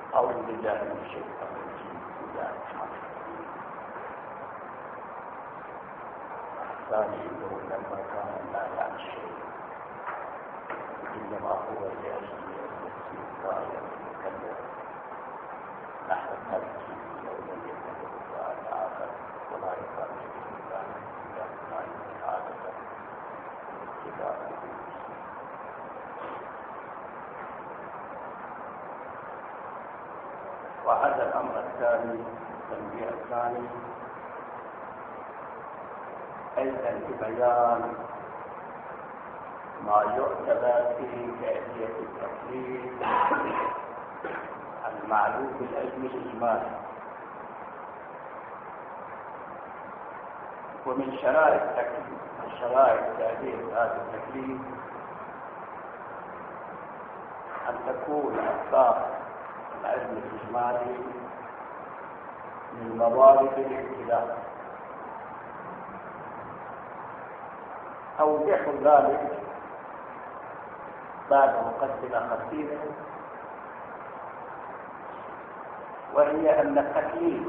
أعوذ بالله من الشيطان الرجيم. بسم الله الرحمن الرحيم. الثاني لما كان النهي عن الشيء إنما هو لأجل التسليم غاية المكلف نحو الترك لو لم يكن له آخر ولا يقال به إلا ما يكون عادة اتباعا. وهذا الأمر الثاني التنبيه الثاني أيضا ببيان ما يعتبر في كيفية التكليف المعلوم بالعلم الإجمالي. ومن شرائط تأدية هذا التكليف أن تكون أسباب العلم الإجمالي من موارد الابتلاء. أوضح ذلك بعد مقدمة خفيفة، وهي أن التكليف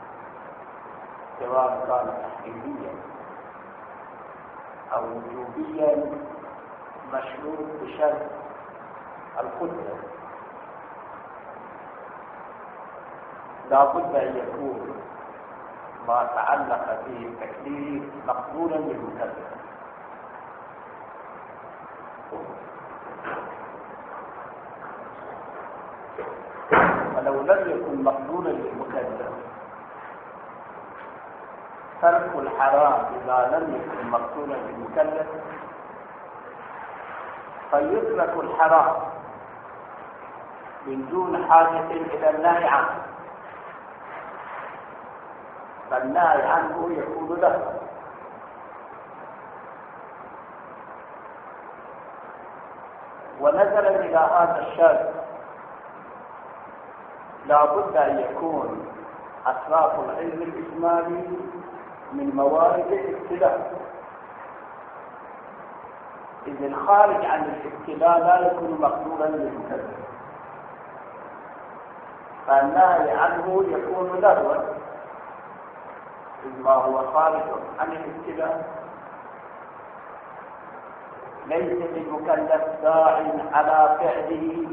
سواء كان تحريميا أو وجوبيا مشروط بشرط القدرة. لا بد أن يكون ما تعلق به التكليف مقبولا للمكلف. ولو لم يكن مقبولا للمكلف ترك الحرام إذا لم يكن مقبولا للمكلف فيترك الحرام من دون حاجة إلى النهي عنه، فالنهي عنه يكون له. ونظرا إلى هذا الشرط لا بد أن يكون أطراف العلم الإجمالي من موارد الابتلاء، إذ الخارج عن الابتلاء لا يكون مقبولا للمكلف، فالنهي عنه يكون لغوا إذ ما هو خارج عن الابتلاء. ليس للمكلف داع على فعله،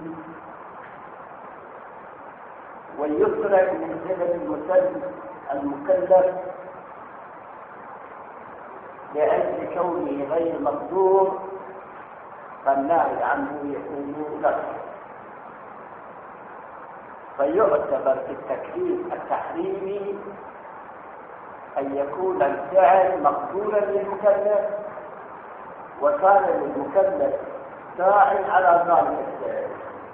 ويخرج من قبل المكلف لأجل كونه غير مقدور، فالنهي عنه يكون له. فيعتبر في التكليف التحريمي أن يكون الفعل مقبولا للمكلف وكان للمكلف داع على ذلك الفعل،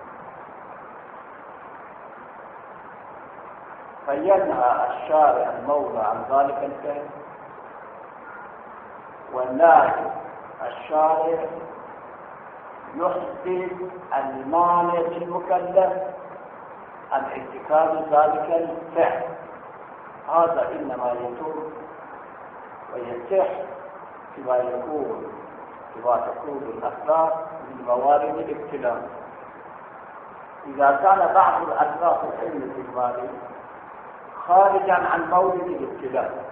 فينهى الشارع المولى عن ذلك الفعل، والناهي الشارع يحدث المانع للمكلف عن ارتكاب ذلك الفعل. هذا إنما يتم ويصح كما تكون الأسباب من موارد الابتلاء. إذا كان بعض الأسباب العلم الإجمالي خارجا عن مورد الابتلاء،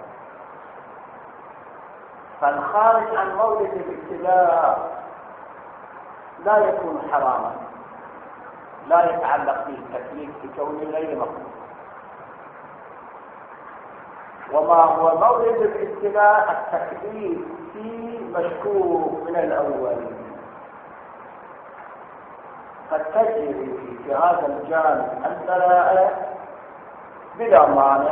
فالخارج عن مورد الابتلاء لا يكون حراما، لا يتعلق به التكليف بكونه غير مقبول. وما هو مورد الابتلاء التكليف فيه مشكوك من الأول، قد تجري في هذا الجانب الدلائل بلا مانع.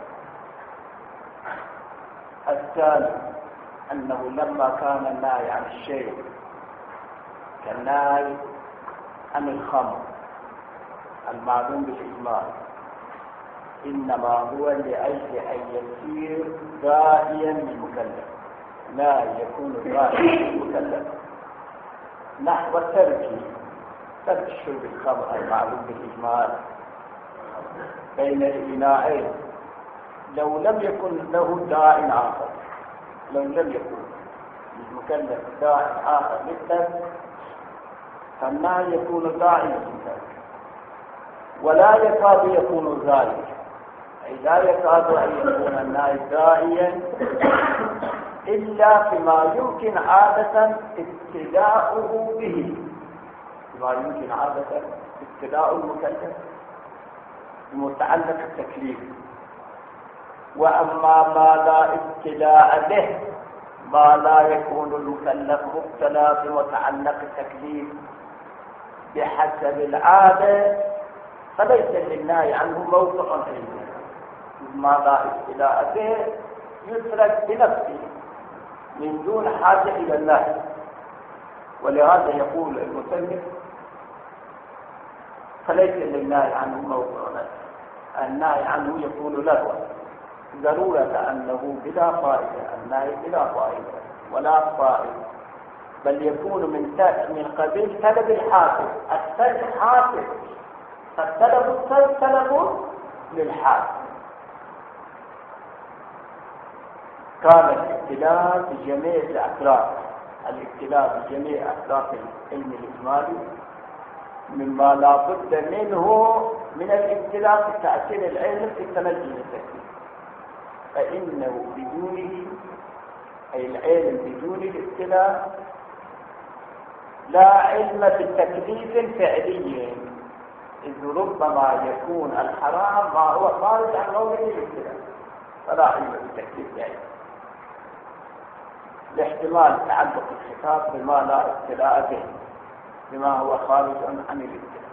الثاني أنه لما كان النهي عن الشيء كالنهي عن الخمر المعلوم بالإجمال إنما هو لأجل أن يصير داعيا للمكلف، لا يكون داعيا للمكلف نحو ترك شرب الخمر المعلوم بالإجمال بين الإناءين. لو لم يكن له داع آخر، لو لم يكن للمكلف داع آخر مثله فالنهي يكون داعيا للمكلف، ولا يكاد يكون ذلك، أي لا يكاد أن يكون النائب داعيا إلا فيما يمكن عادة ابتداؤه به، فيما يمكن عادة ابتداء المكلف المتعلق التكليف. وأما ما لا ابتداء به، ما لا يكون المكلف مبتلى بمتعلق التكليف بحسب العادة، فليس للنهي عنه موقع علمي. ما لا ابتداء به يترك بنفسه من دون حاجة إلى النهي. ولهذا يقول المصنف فليس للنهي عنه موقع، النهي عنه يكون له ضرورة أنه بلا فائدة، النهي بلا فائدة ولا فائدة، بل يكون من قبيل طلب الحاصل. الطلب حاصل، فالطلب طلب للحاصل. كان الابتلاء بجميع الأطراف، الابتلاء بجميع أطراف العلم الإجمالي مما لا بد منه من الابتلاء في تأثير العلم في التنجم التكليف، فإنه بدونه، أي العلم بدون الابتلاء لا علم بالتكليف فعلي، إذ ربما يكون الحرام ما هو خارج عن مورد الابتلاء، فلا علم بالتكليف فعلي، لاحتمال تعلق الخطاب بما لا ابتلاء به، بما هو خارج عن الابتلاء.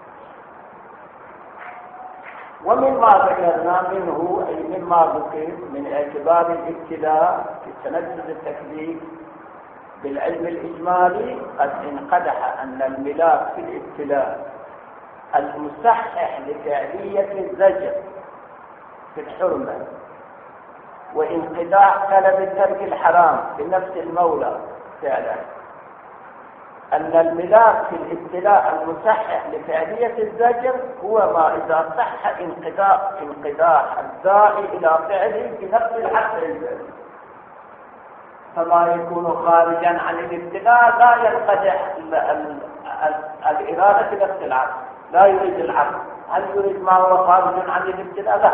ومما ذكرنا منه، أي مما ذكر من اعتبار الابتلاء في التنفذ التكليف بالعلم الإجمالي، قد انقدح أن الملاك في الابتلاء المصحح لفعلية الزجر في الحرمة وانقداح طلب ترك الحرام بنفس المولى فعلا، أن الملاك في الابتلاء المصحح لفعلية الزجر هو ما إذا صح انقداح الداعي إلى فعله بنفس الحق الزجر، فما يكون خارجا عن الابتلاء لا ينقدح الإرادة بنفس العقل، لا يريد العقل. هل يريد ما هو خارج عن الابتلاء؟ لا.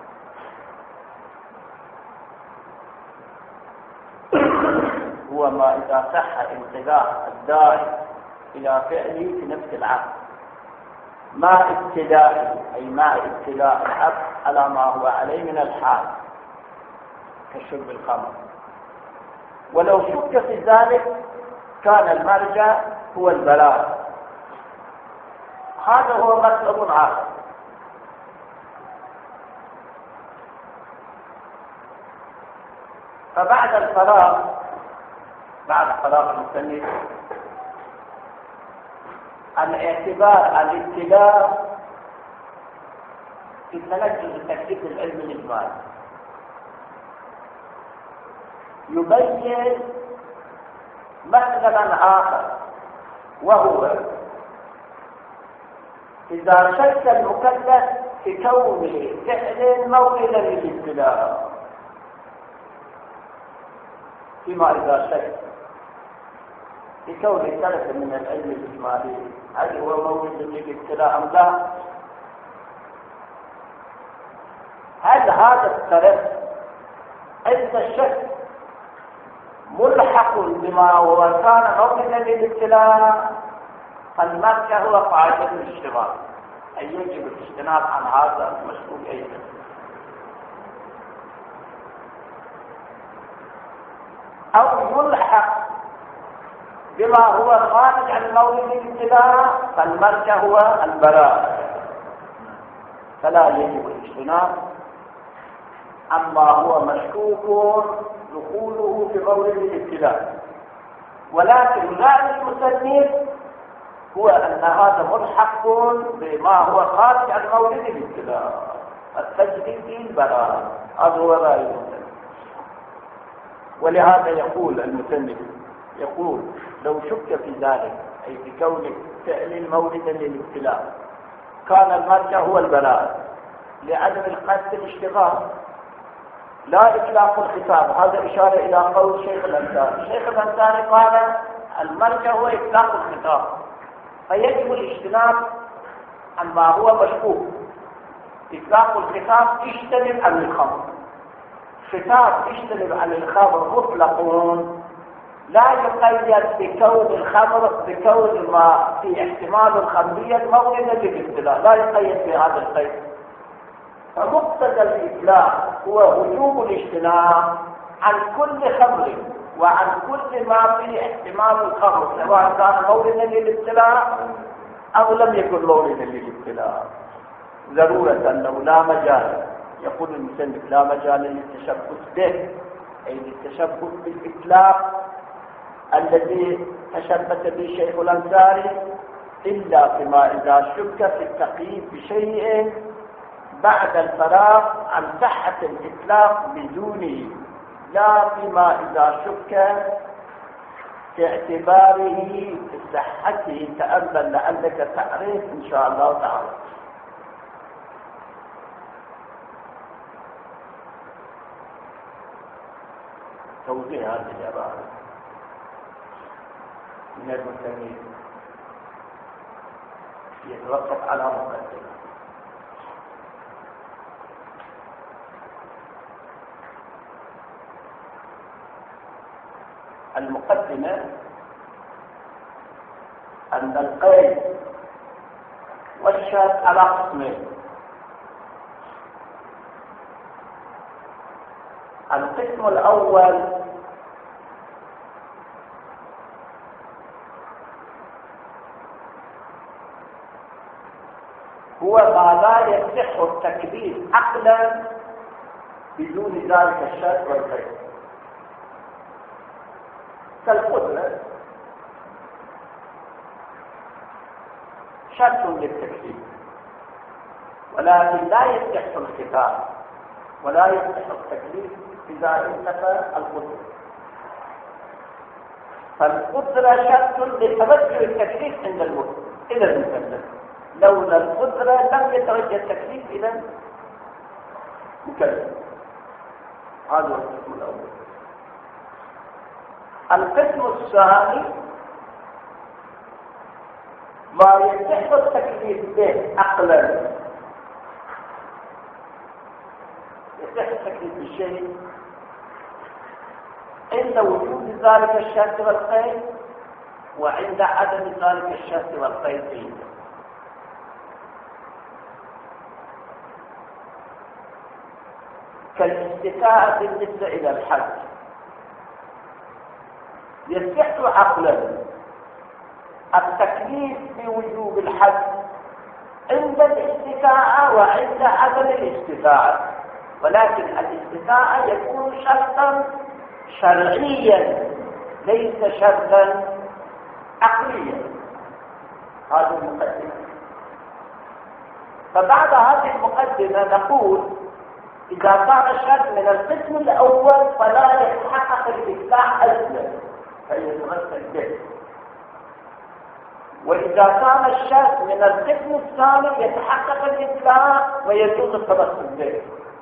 هو ما إذا صح انقداح الداعي إلى فعله في نفس العقل مع ابتلاء، أي مع ابتلاء العقل على ما هو عليه من الحال كشرب الخمر. ولو شك في ذلك كان المرجع هو البلاغ، هذا هو مطلب آخر. فبعد الفراغ، بعد فراغ المصنف عن اعتبار الابتلاء في تنجز التكليف العلمي الإجمالي، يبين مثلا آخر، وهو إذا شك المكلف في كونه فعل موئلا للابتلاء، فيما إذا شك في كونه ثلاثة من العلم الإجمالي هل هو موئل للابتلاء أم لا؟ هل هذا الثلاث عند الشك ملحق بما هو كان موئلا للابتلاء، فالمرجع هو قاعدة الاشتراك، أي يجب الاجتناب عن هذا المشروع أيضا. أو يلحق بما هو خارج عن مورد الابتلاء، فالمرجع هو البراءة، فلا يجب الاجتناب عما هو مشكوك دخوله في مورد الابتلاء. ولكن لا المصنف هو أن هذا ملحق بما هو خارج عن مورد الابتلاء، التجديد في البراءة، هذا هو رأي المصنف. ولهذا يقول المصنف، يقول لو شك في ذلك، أي في كون فعل موردا للابتلاء، كان المرجع هو البراءة لعدم القصد الاشتغال لا إطلاق الخطاب. هذا إشارة إلى قول شيخ الأنصاري. الشيخ الأنصاري قال المرجع هو إطلاق الخطاب، فيجب الاجتناب عن ما هو مشكوك. إطلاق الخطاب يجتنب عن الخمر، خطاب يجتنب عن الخمر مطلقون، لا يقيد بكون الخمر بكون ما في احتمال الخمرية موردا للابتلاء، لا يقيد بهذا القيد. فمقتضى الإطلاق هو وجوب الاجتناب عن كل خمر وعن كل ما فيه احتمال الخمر، سواء كان موردا للابتلاء أو لم يكن موردا للابتلاء، ضرورة أنه لا مجال. يقول المسلم لا مجال للتشبث به، أي للتشبث بالإطلاق الذي تشبث به شيخ الأنصاري، إلا فيما إذا شك في التقييد بشيء بعد الفراغ عن صحة الإطلاق بدونه، لا فيما إذا شك في اعتباره في صحته. تأمل لعلك تعرف إن شاء الله تعالى. توضيح هذه العبارة من المسلمين يتوقف على مقدمة. المقدمة أن القيد والشرط على قسمين. القسم الأول هو ما لا يصح التكليف عقلا بدون ذلك الشرط والقيد، كالقدرة شرط للتكليف، ولكن لا يصح الخطاب ولا يصح التكليف إذا انتفى القدرة. فالقدرة شرط لتوجه التكليف عند إلى المكلف، لولا القدرة لم يتوجه التكليف إلى المكلف. هذا هو القسم الأول. القسم الثاني ما يصح التكليف به عقلا، يصح التكليف بالشيء عند وجود ذلك الشرط والقيد وعند عدم ذلك الشرط والقيد. كالاستطاعة بالنسبة إلى الحج يصح عقلا التكليف بوجوب الحج عند الاستطاعة وعند عدم الاستطاعة، ولكن الاستطاعة يكون شرطا شرعيا ليس شرطا عقليا. هذه المقدمة. فبعد هذه المقدمة نقول إذا كان الشرط من القسم الأول فلا يتحقق الإصلاح أصلا فيتمثل به، وإذا كان الشرط من القسم الثاني يتحقق الإصلاح ويجوز التمثل به.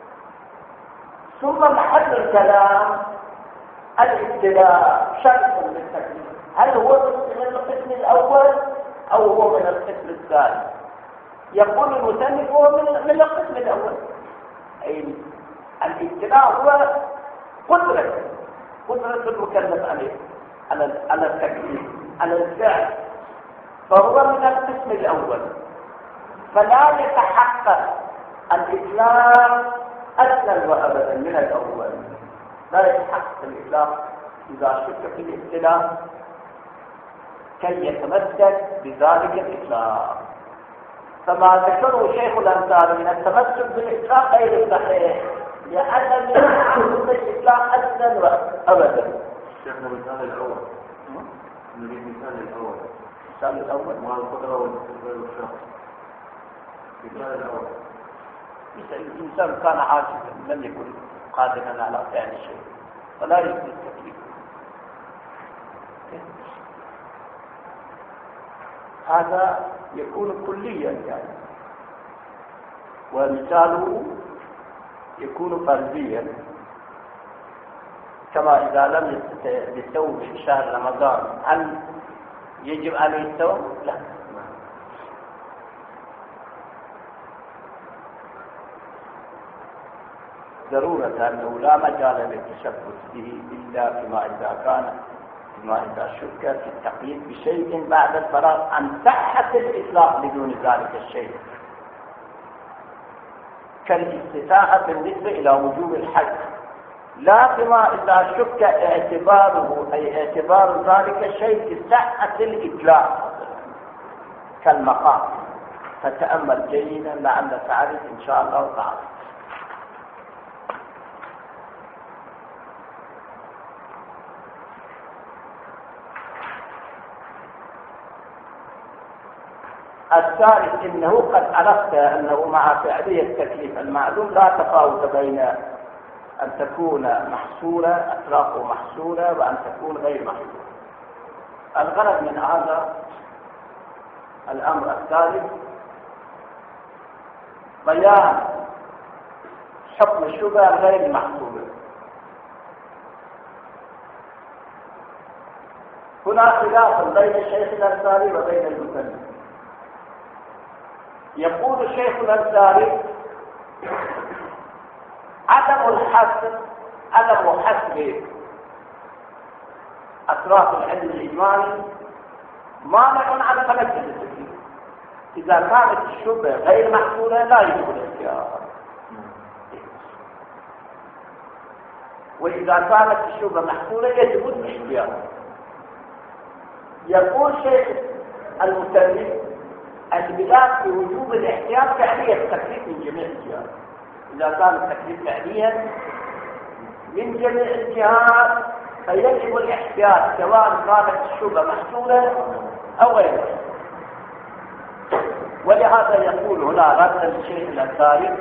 ثم محل الكلام الابتلاء شرط للتكليف، هل هو من القسم الأول أو هو من القسم الثاني؟ يقول المصنف هو من القسم الأول، أي الابتلاء هو قدرة المكلف عليه على التكليف على الفعل، فهو من القسم الأول، فلا يتحقق الإطلاق أصلا وأبدا من الأول. لا يتحقق الإطلاق إذا شك في الابتلاء كي يتمسك بذلك الإطلاق. فما ذكره شيخ الأنصاري من التمسك بالإطلاق غير صحيح، لأن يتحقق الإطلاق أصلا وأبدا. شيخ المثال الأول نريد المثال الأول مع القدرة والشرط. المثال الأول الإنسان كان عاجزا لم يكن قادرا على فعل شيء فلا يمكن التكليف. هذا يكون كليا يعني، ومثاله يكون فرديا، كما إذا لم يستطع بالصوم في شهر رمضان هل يجب عليه الصوم؟ لا. ضرورة أنه لا مجال للتشبث به إلا فيما إذا شك في التقييد بشيء بعد الفراغ عن صحة الإطلاق بدون ذلك الشيء، كالاستطاعة بالنسبة إلى وجوب الحج، لا فيما إذا شك اعتباره أي اعتبار ذلك الشيء في صحة الإطلاق كالمقام. فتأمل جيدا لعل تعرف إن شاء الله تعالى. الثالث إنه قد عرفت أنه مع فعلية التكليف المعلوم لا تفاوت بين أن تكون محصورة أطرافه محصورة وأن تكون غير محصورة. الغرض من هذا الأمر الثالث بيان حكم الشبهة غير محصورة. هنا خلاف بين الشيخ الأنصاري وبين المسلم. يقول الشيخ الأنصاري عدم حسب أطراف العلم الإجمالي مانع عن تنفيذ التكليف. إذا كانت الشبهة غير محصورة لا يجب الاختيار، وإذا كانت الشبهة محصورة يجب الاختيار. يقول شيخ المسلم البلاد في وجوب الاحتياط فعلية التكليف من جميع الجهات. إذا كان التكليف فعليا من جميع الجهات فيجب الاحتياط سواء كانت الشبهة محصورة أو غيرها. ولهذا يقول هنا رد الشيخ الأنصاري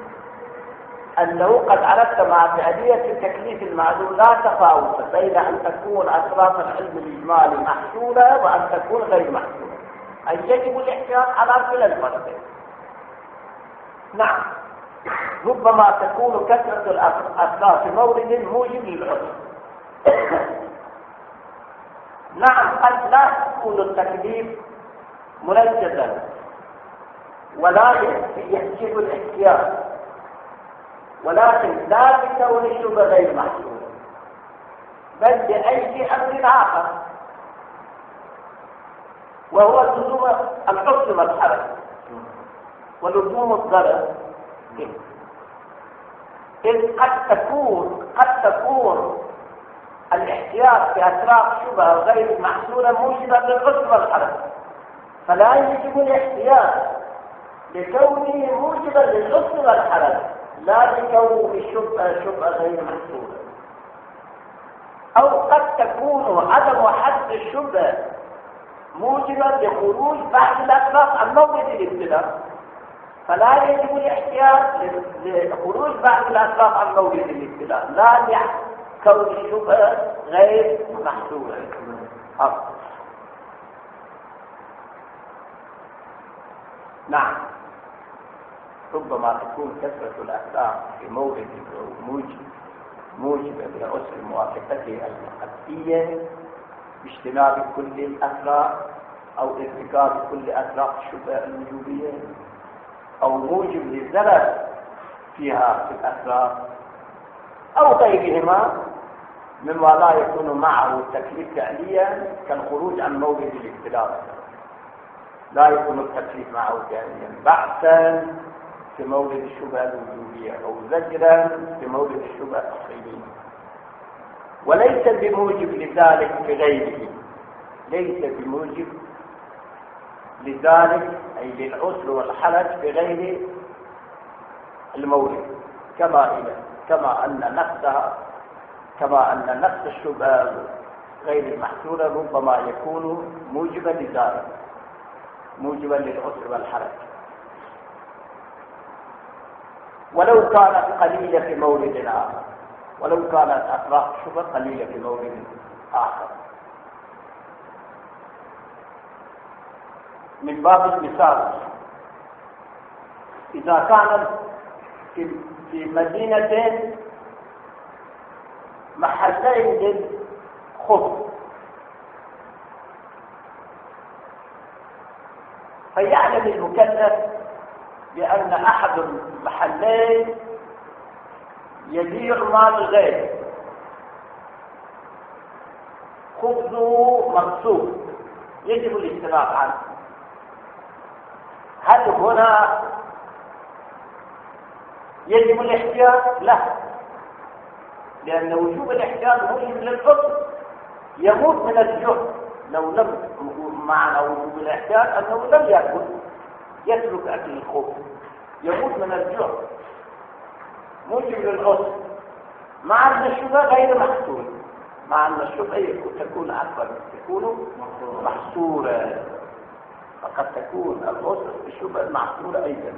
أنه قد عرفت مع فعلية التكليف المعلوم لا تفاوت بين أن تكون أطراف العلم الإجمالي محصورة وأن تكون غير محصورة، أي يجب الاحتياط على كلا الفرقين. نعم، ربما تكون كثرة الأطراف في مورد موجب للعذر. نعم، قد لا تكون التكليف منجزا ولا يجب الاحتياط، ولكن لا بكون الشبهة غير محصورة بل بأي أمر آخر، وهو لزوم الحكم والحرج ولزوم الضرر. إذ قد تكون الاحتياط في أطراف شبهة غير محصورة موجبا للحكم والحرج، فلا يجب الاحتياط لكونه موجبا للحكم والحرج لا لكونه الشبهة غير محصورة. أو قد تكون عدم حد الشبهة موجبا لخروج بعض الأطراف عن مورد الابتلاء، فلا يجب الاحتياط لخروج بعض الأطراف عن مورد الابتلاء لا لكون الشبهة غير محصورة. نعم، ربما تكون كثرة الأطراف في مورد موجبة لعسر موافقته القطعية باجتناب كل الأطراف أو ارتكاب كل أطراف الشبهة الوجوبية، أو موجب للزلل فيها في الأطراف، أو غيرهما مما لا يكون معه التكليف فعليا كالخروج عن مورد الابتلاء. لا يكون التكليف معه فعليا بعثا في مورد الشبهة الوجوبية أو زجرا في مورد الشبهة التحريمية، وليس بموجب لذلك في غيره. ليس بموجب لذلك أي للعسر والحرج في غير المورد، كما أن نفس الشبهة غير المحصورة ربما يكون موجبا لذلك، موجبا للعسر والحرج، ولو كانت قليلة في مورد آخر، ولو كانت أطراف الشبهة قليلة في مورد آخر. من باب المثال، إذا كانت في مدينة محلين للخبز، فيعلم المكلف بأن أحد المحلين يبيع مال الغير، خبزه مقصود، يجب الاجتناب عنه. هل هنا يجب الاحتياط؟ لا، لأن وجوب الاحتياط موجب للأصل، يموت من الجوع لو لم، معنى وجوب الاحتياط أنه لم يأكل، يترك أكل الخبز، يموت من الجوع، موجب للأصل، مع أن الشبهة غير محصورة، مع أن الشبهة تكون أكبر، تكون محصورة، فقد تكون الأصل الشبهة المحصورة أيضا.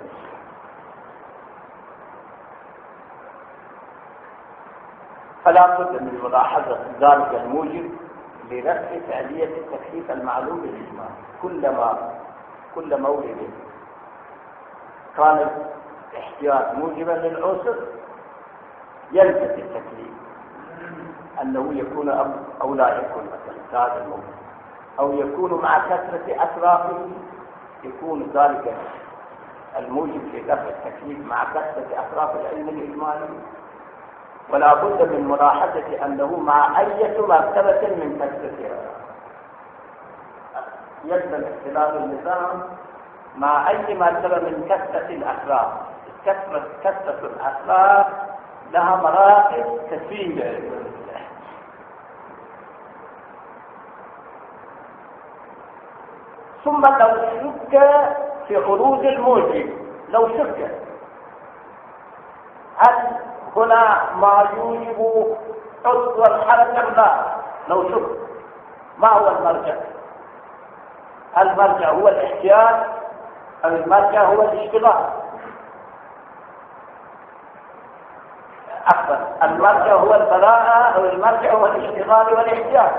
فلا بد من ملاحظة ذلك الموجب لرفع فعلية التكليف المعلوم بالإجماع. كل مولد كان الاحتياط موجبا للعسر يلزم التكليف أنه يكون أو لا يكون مثلا هذا الموجب، أو يكون مع كثرة أطرافه، يكون ذلك الموجب لرفع التكليف مع كثرة أطراف العلم الإجمالي. ولا بد من ملاحظة أنه مع أي مرتبة من كثرتها يلزم اختلاف النظام مع أي مرتبة من كثرة الأطراف. كثرة الأطراف لها مراتب كثيرة. ثم لو شك في خروج الموجب، لو شك هل هنا ما يوجب حصر الحركة أم لا، لو شك ما هو المرجع؟ هل المرجع هو الاحتياط أو المرجع هو الاشتغال؟ أكثر المرجع هو البراءة أو المرجع هو الاشتغال والاحتياط؟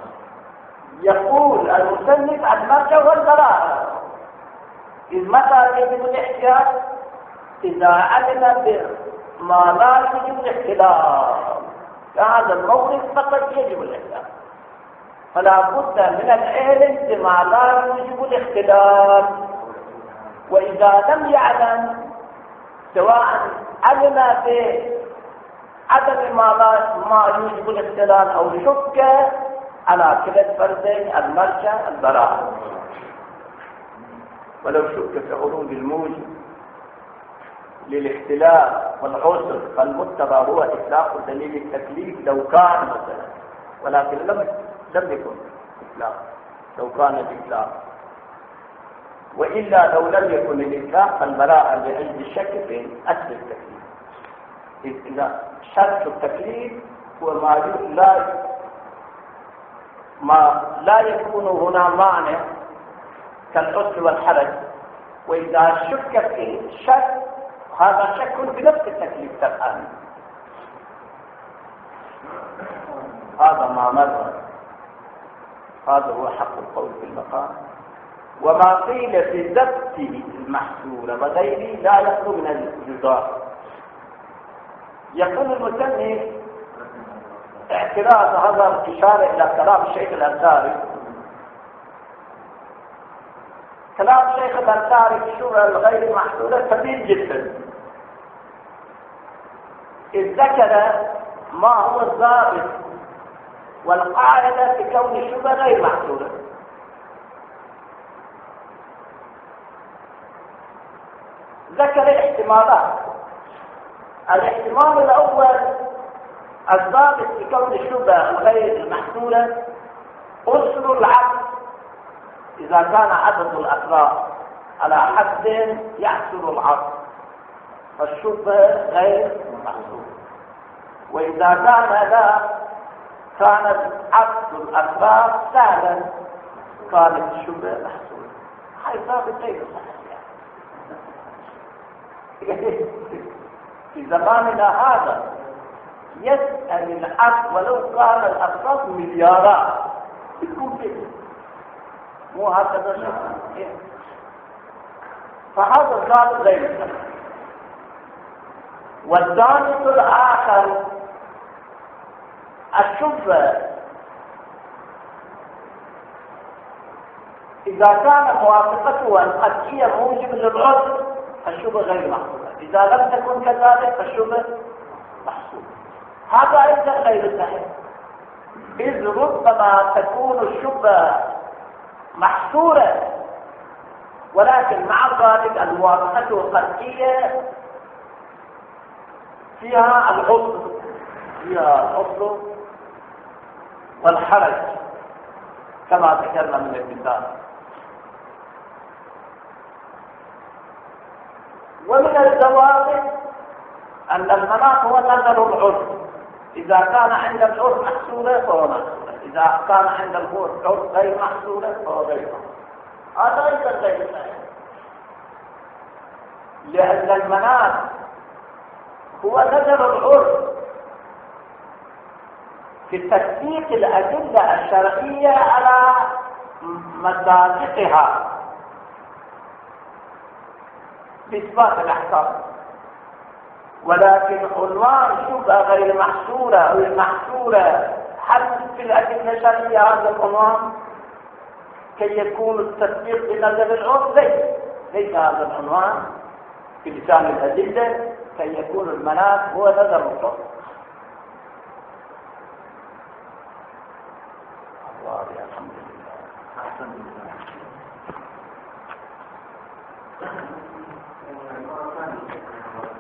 يقول المصنف المرجع هو البراءة. إذ متى يجب الاحتياط؟ إذا علم ما لا يجب الاختلاف، فهذا الموقف فقط يجب الاختلاف. فلا بد من العلم بما لا يجب الاختلاف. وإذا لم يعلم، سواء علم بعدم ما يجب الاختلاف أو شك، على كلا الفرزين المرجع البراءة. ولو شك في خروج الموجب للاختلاف والعسر فالمتبع هو إطلاق دليل التكليف لو كان مثلا، ولكن لم يكن إطلاق، لو كان الإطلاق. وإلا لو لم يكن الإطلاق فالبراءة لعند الشك في أصل التكليف. إذا شرط التكليف هو ما لا يكون هنا مانع كالعسر والحرج. وإذا شك في شك، هذا شك بنفس التكليف الآن. هذا ما مر، هذا هو حق القول في المقام. وما قيل في ذبته المحصورة وغيره لا يخلو من الجدار. يقول المصنف اعتراض هذا الإشارة إلى كلام الشيخ الأنصاري. كلام الشيخ الأنصاري في الشبهة الغير محصورة كبير جدا، إذ ذكر ما هو الضابط والقاعدة في كون الشبهة غير محصورة. ذكر احتمالات. الاحتمال الأول الضابط في كون الشبهة الغير المحصورة أسر العقل، إذا كان عدد الأطراف على حد يحصر العقل فالشبهة غير محصورة. وإذا كان لا، كانت عدد الأطراف سهلا، كانت الشبهة محصورة. هاي ضابط غير صحيح. في زماننا هذا يسأل العقل ولو كان الأطراف مليارات يكون كده، مو هكذا شيء. فهذا الضابط غير صحيح. والضابط الآخر الشبهة إذا كان موافقته القطعية موجب للعذر فالشبهة غير محصورة. إذا لم تكن كذلك فالشبهة محصور. هذا أيضا غير صحيح، إذ ربما تكون الشبهة محصورة ولكن مع ذلك الموافقة القطعية فيها العذر والحرج كما ذكرنا من المثال. ومن الضوابط أن المناط هو نظر العذر، إذا كان عند العذر محصورة فهو محصورة، إذا كان عند العذر غير محصورة فهو غير محصورة. هذا أيضا غير صحيح، لأن المناط هو نظر العرف في تطبيق الأدلة الشرعية على مصادقها بإثبات الأحكام، ولكن عنوان شبهة غير محصورة أو المحصورة حدث في الأدلة الشرعية هذا العنوان كي يكون التطبيق بنظر العرف ليس هذا العنوان في لسان الأدلة كي يكون المناط هو نظر العرف. الحمد لله. أحسن الله.